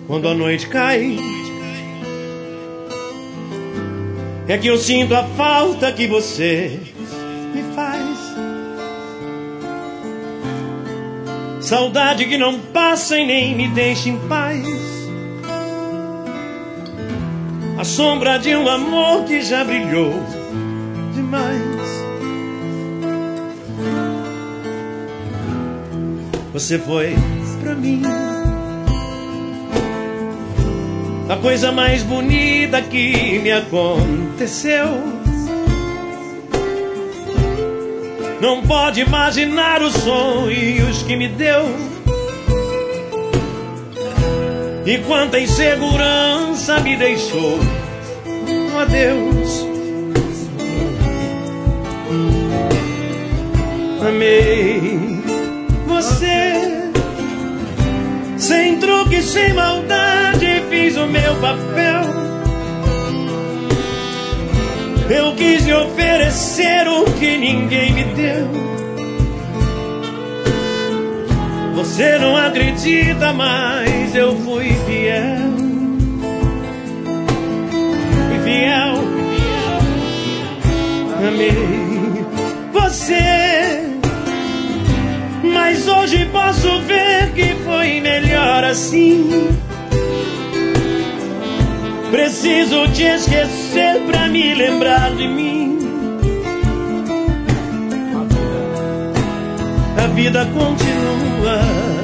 quando a noite cai, é que eu sinto a falta que você me faz. Saudade que não passa e nem me deixa em paz. A sombra de um amor que já brilhou demais. Você foi pra mim a coisa mais bonita que me aconteceu. Não pode imaginar os sonhos que me deu. E quanta insegurança me deixou. Um adeus. Amei você, sem truque, sem maldade, fiz o meu papel. Eu quis lhe oferecer o que ninguém me deu. Você não acredita, mas eu fui fiel. Fui fiel, amei você. Mas hoje posso ver que foi melhor assim. Preciso te esquecer pra me lembrar de mim. A vida continua.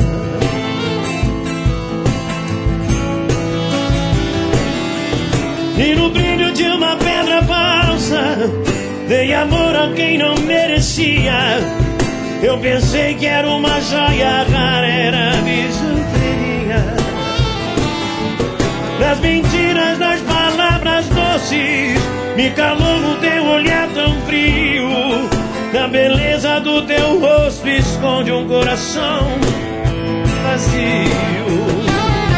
E no brilho de uma pedra falsa, dei amor a quem não merecia. Eu pensei que era uma joia rara, era bijuteria. Das mentiras, das palavras doces, me calou no teu olhar tão frio. Na beleza do teu rosto esconde um coração vazio.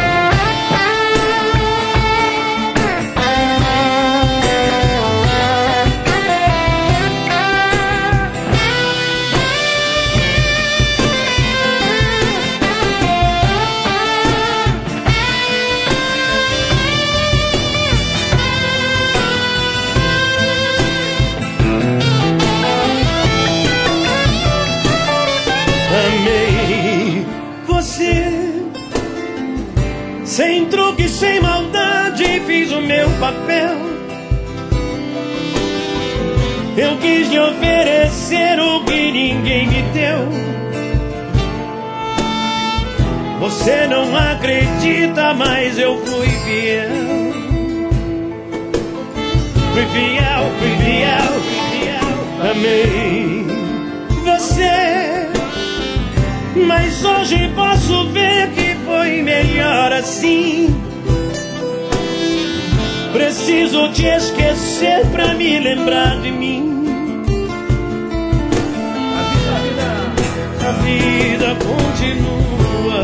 Amei você, sem truque, sem maldade, fiz o meu papel. Eu quis lhe oferecer o que ninguém me deu. Você não acredita, mas eu fui fiel. Fui fiel, fui fiel, fui fiel. Amei você, mas hoje posso ver que foi melhor assim. Preciso te esquecer pra me lembrar de mim. A vida continua.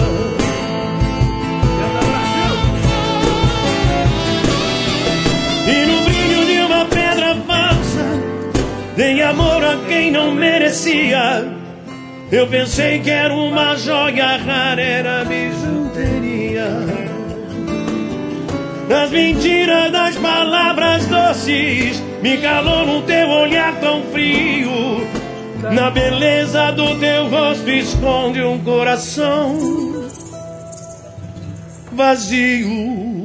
E no brilho de uma pedra falsa, dei amor a quem não merecia. Eu pensei que era uma joia rara, era bijuteria. Das mentiras, das palavras doces, me calou no teu olhar tão frio. Na beleza do teu rosto esconde um coração vazio.